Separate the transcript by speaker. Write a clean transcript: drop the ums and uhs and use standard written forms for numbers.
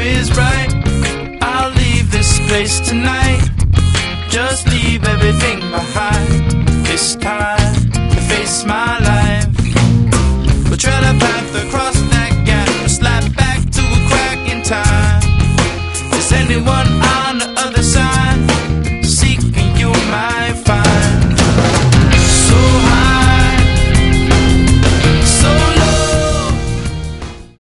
Speaker 1: is right. I'll leave this place tonight. Just leave everything behind. This time to face my life.